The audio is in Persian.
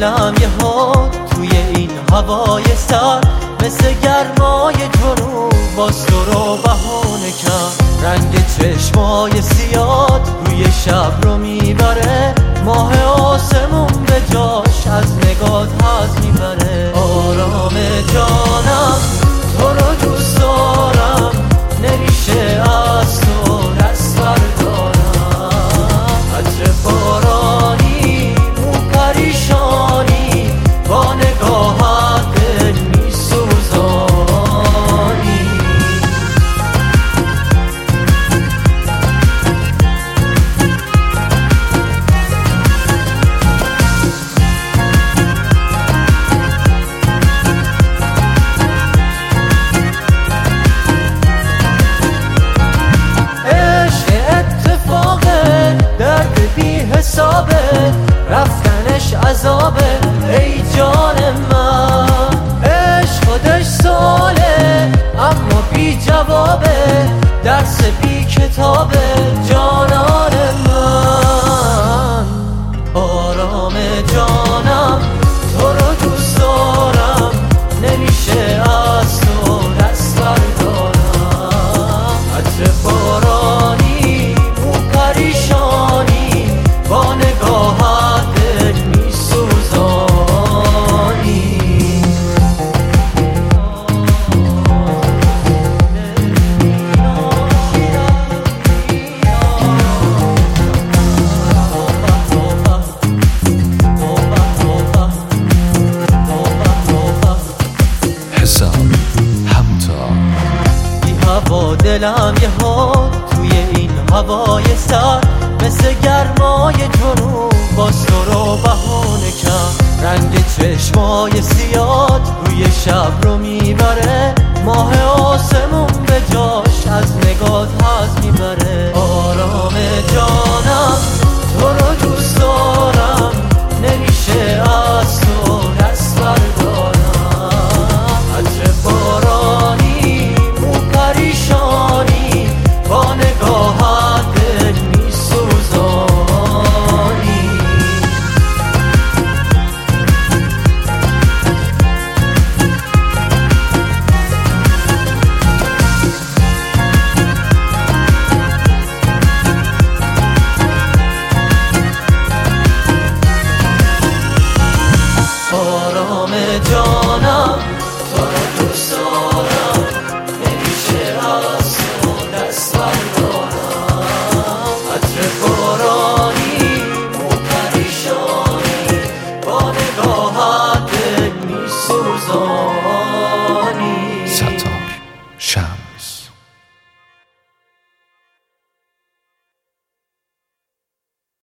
دلم یه حد توی این هوای سر مثل گرمای جنوب باز تو رو بهونه کرد. رنگ چشمای سیاد روی شب رو میبره، ماه آسمون به جاش از نگات حظ میبره. آرام جانم تو رو دوست دارم، نمیشه از تو دست بردارم. عطر بارانی مو پریشانی، با نگاهت دل میسوزانی. حسابه رفتنش عذابه ای جان من. عشق خودش ساله اما بی جوابه، درس بی کتابه جانان من. آرام جانم تو رو دوست دارم، نمیشه از تو دست بردارم. عطر بارانی مو پریشانی، با نگاهت دل میسوزانی. حسام همتا بی هوا دلم یه حد توی این هوای سر مثل گرمای جنوب باز تو رو بهونه کرد. رنگ چشمای سیاد روی شب رو میبره، ماه آسمون به جاش از نگات حظ میبره.